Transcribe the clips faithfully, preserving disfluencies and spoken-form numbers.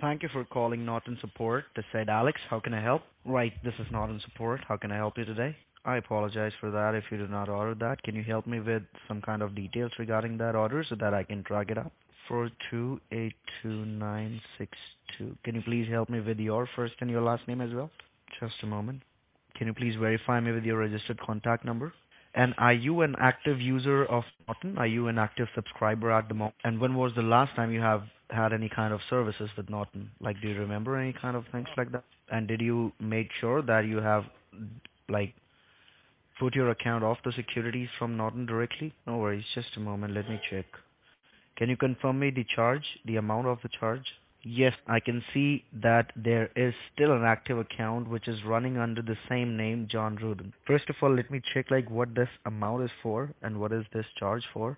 Thank you for calling Norton Support. This side Alex. How can I help? Right, this is Norton Support. How can I help you today? I apologize for that if you did not order that. Can you help me with some kind of details regarding that order so that I can track it up? Four two eight two nine six two. Can you please help me with your first and your last name as well? Just a moment. Can you please verify me with your registered contact number? And are you an active user of Norton? Are you an active subscriber at the moment? And when was the last time you have had any kind of services with Norton? Like, do you remember any kind of things like that? And did you make sure that you have, like, put your account off the securities from Norton directly? No worries. Just a moment. Let me check. Can you confirm me the charge, the amount of the charge? Yes, I can see that there is still an active account which is running under the same name, John Rudin. First of all, let me check like what this amount is for and what is this charge for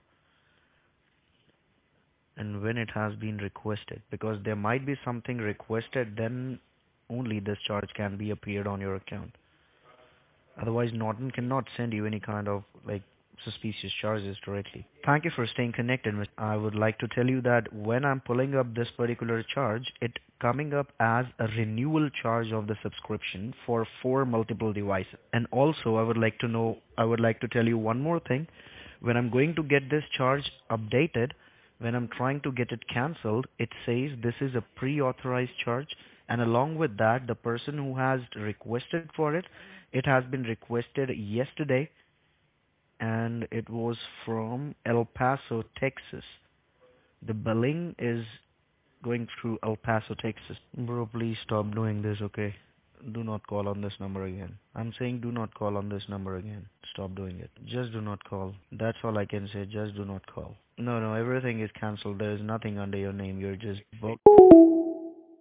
and when it has been requested. Because there might be something requested, then only this charge can be appeared on your account. Otherwise, Norton cannot send you any kind of like suspicious charges directly. Thank you for staying connected. mister I would like to tell you that when I'm pulling up this particular charge, it coming up as a renewal charge of the subscription for four multiple devices. And also, I would like to know, I would like to tell you one more thing. When I'm going to get this charge updated, when I'm trying to get it cancelled, it says this is a pre-authorized charge, and along with that, the person who has requested for it, it has been requested yesterday, and it was from El Paso, Texas. The billing is going through El Paso, Texas. Bro, please stop doing this, okay? Do not call on this number again. I'm saying do not call on this number again. Stop doing it. Just do not call. That's all I can say. Just do not call. No, no, everything is cancelled. There is nothing under your name. You're just booked.